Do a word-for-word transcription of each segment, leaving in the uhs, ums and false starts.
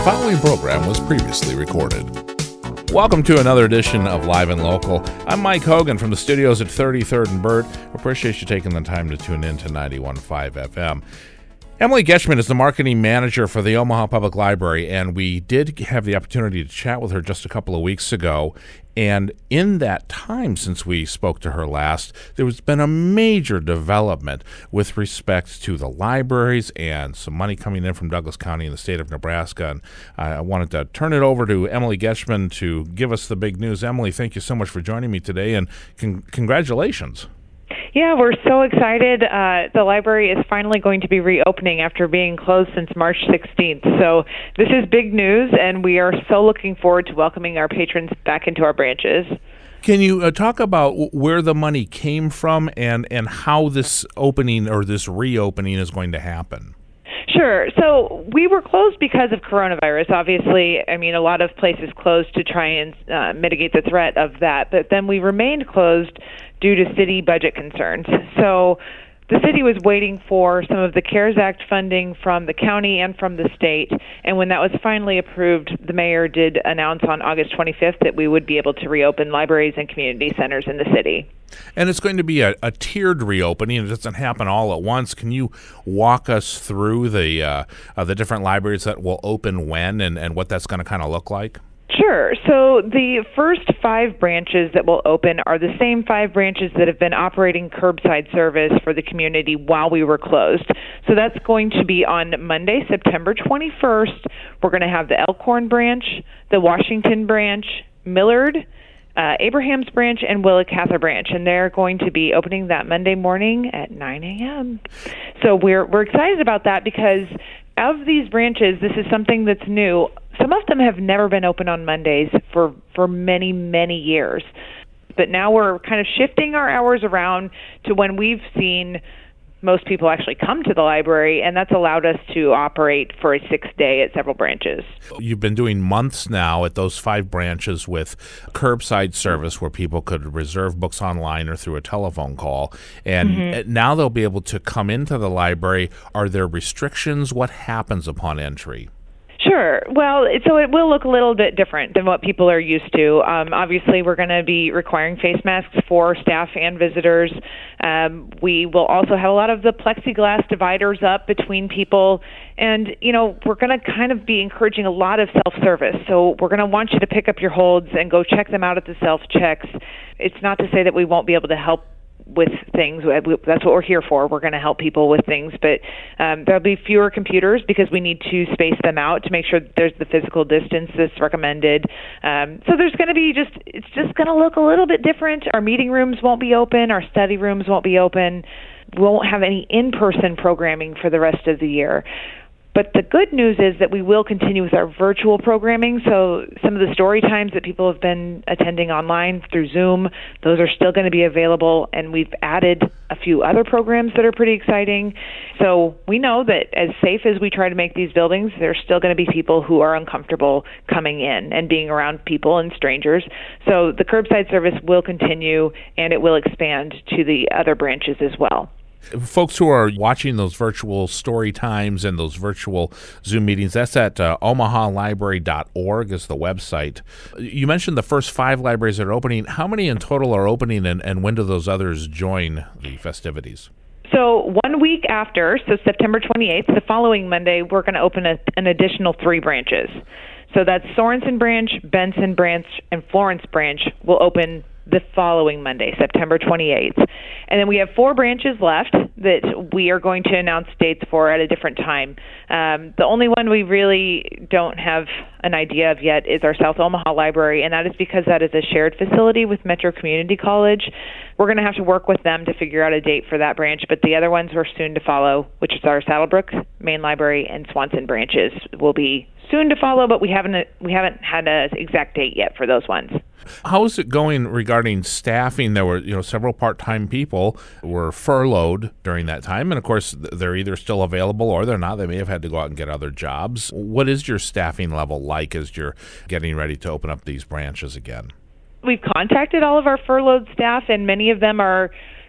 following program was previously recorded. Welcome to another edition of Live and Local. I'm Mike Hogan from the studios at thirty-third and Burt. Appreciate you taking the time to tune in to ninety-one point five F M. Emily Getchman is the marketing manager for the Omaha Public Library, and we did have the opportunity to chat with her just a couple of weeks ago. And in that time since we spoke to her last, there has been a major development with respect to the libraries and some money coming in from Douglas County in the state of Nebraska. And I wanted to turn it over to Emily Getchman to give us the big news. Emily, thank you so much for joining me today, and con- congratulations. Yeah, we're so excited. Uh, the library is finally going to be reopening after being closed since March sixteenth. So this is big news, and we are so looking forward to welcoming our patrons back into our branches. Can you uh, talk about where the money came from and, and how this opening or this reopening is going to happen? Sure. So we were closed because of coronavirus. Obviously, I mean, a lot of places closed to try and uh, mitigate the threat of that. But then we remained closed due to city budget concerns. So the city was waiting for some of the CARES Act funding from the county and from the state. And when that was finally approved, the mayor did announce on August twenty-fifth that we would be able to reopen libraries and community centers in the city. And it's going to be a, a tiered reopening. It doesn't happen all at once. Can you walk us through the uh, uh, the different libraries that will open when and, and what that's going to kind of look like? Sure. So the first five branches that will open are the same five branches that have been operating curbside service for the community while we were closed. So that's going to be on Monday, September twenty-first. We're going to have the Elkhorn branch, the Washington branch, Millard, Uh, Abraham's branch, and Willa-Cather branch, and they're going to be opening that Monday morning at nine a.m. So we're we're excited about that because of these branches, this is something that's new. Some of them have never been open on Mondays for, for many, many years. But now we're kind of shifting our hours around to when we've seen most people actually come to the library, and that's allowed us to operate for a sixth day at several branches. You've been doing months now at those five branches with curbside service where people could reserve books online or through a telephone call, and mm-hmm. now they'll be able to come into the library. Are there restrictions? What happens upon entry? Sure. Well, it, so it will look a little bit different than what people are used to. Um, obviously, we're going to be requiring face masks for staff and visitors. Um, we will also have a lot of the plexiglass dividers up between people. And, you know, we're going to kind of be encouraging a lot of self-service. So we're going to want you to pick up your holds and go check them out at the self-checks. It's not to say that we won't be able to help with things. That's what we're here for. We're going to help people with things, but um, there'll be fewer computers because we need to space them out to make sure that there's the physical distance that's recommended. Um, so there's going to be just, it's just going to look a little bit different. Our meeting rooms won't be open. Our study rooms won't be open. We won't have any in-person programming for the rest of the year. But the good news is that we will continue with our virtual programming. So some of the story times that people have been attending online through Zoom, those are still going to be available. And we've added a few other programs that are pretty exciting. So we know that as safe as we try to make these buildings, there's still going to be people who are uncomfortable coming in and being around people and strangers. So the curbside service will continue, and it will expand to the other branches as well. Folks who are watching those virtual story times and those virtual Zoom meetings, that's at uh, omaha library dot org is the website. You mentioned the first five libraries that are opening. How many in total are opening, and, and when do those others join the festivities? So one week after, so September twenty-eighth, the following Monday, we're going to open a, an additional three branches. So that's Sorensen branch, Benson branch, and Florence branch will open the following Monday, September twenty-eighth. And then we have four branches left that we are going to announce dates for at a different time. Um, the only one we really don't have an idea of yet is our South Omaha Library, and that is because that is a shared facility with Metro Community College. We're going to have to work with them to figure out a date for that branch, but the other ones are soon to follow, which is our Saddlebrook Main Library and Swanson branches will be soon to follow, but we haven't we haven't had an exact date yet for those ones. How is it going regarding staffing? There were, you know, several part-time people were furloughed during that time, and of course they're either still available or they're not. They may have had to go out and get other jobs. What is your staffing level like as you're getting ready to open up these branches again? We've contacted all of our furloughed staff, and many of them are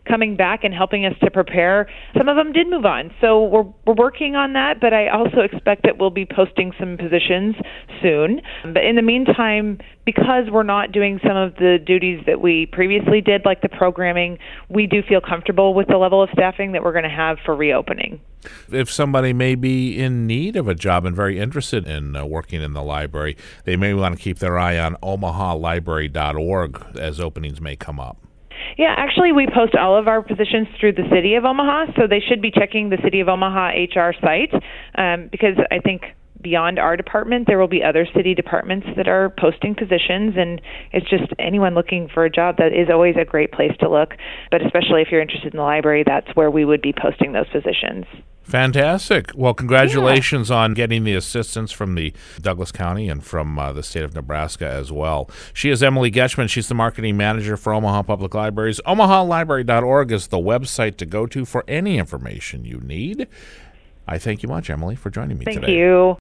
coming back and helping us to prepare. Some of them did move on. So we're, we're working on that, but I also expect that we'll be posting some positions soon. But in the meantime, because we're not doing some of the duties that we previously did, like the programming, we do feel comfortable with the level of staffing that we're going to have for reopening. If somebody may be in need of a job and very interested in uh, working in the library, they may want to keep their eye on omaha library dot org as openings may come up. Yeah, actually, we post all of our positions through the City of Omaha, so they should be checking the City of Omaha H R site um, because I think beyond our department, there will be other city departments that are posting positions, and it's just anyone looking for a job. That is always a great place to look, but especially if you're interested in the library, that's where we would be posting those positions. Fantastic. Well, congratulations yeah. on getting the assistance from the Douglas County and from uh, the state of Nebraska as well. She is Emily Getchman. She's the marketing manager for Omaha Public Libraries. omaha library dot org is the website to go to for any information you need. I thank you much, Emily, for joining me thank today. Thank you.